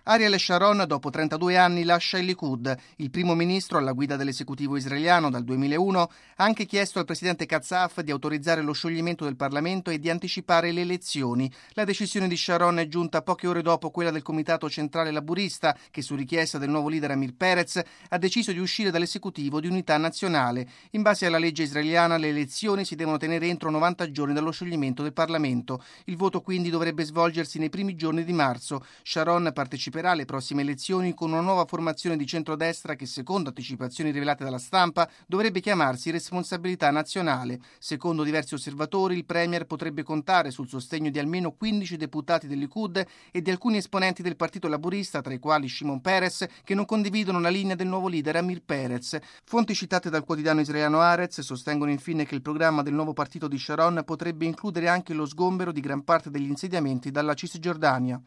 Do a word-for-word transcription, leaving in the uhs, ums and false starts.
Ariel Sharon, dopo trentadue anni, lascia il Likud. Il primo ministro, alla guida dell'esecutivo israeliano dal duemilauno, ha anche chiesto al presidente Katzaf di autorizzare lo scioglimento del Parlamento e di anticipare le elezioni. La decisione di Sharon è giunta poche ore dopo quella del Comitato Centrale Laburista, che su richiesta del nuovo leader Amir Peretz ha deciso di uscire dall'esecutivo di unità nazionale. In base alla legge israeliana, le elezioni si devono tenere entro novanta giorni dallo scioglimento del Parlamento. Il voto quindi dovrebbe svolgersi nei primi giorni di marzo. Sharon parteciperà alle prossime elezioni con una nuova formazione di centrodestra che, secondo anticipazioni rivelate dalla stampa, dovrebbe chiamarsi Responsabilità Nazionale. Secondo diversi osservatori, il premier potrebbe contare sul sostegno di almeno quindici deputati del Likud e di alcuni esponenti del Partito Laburista, tra i quali Shimon Peres, che non condividono la linea del nuovo leader Amir Peretz. Fonti citate dal quotidiano israeliano Haaretz sostengono infine che il programma del nuovo partito di Sharon potrebbe includere anche lo sgombero di gran parte degli insediamenti dalla Cisgiordania.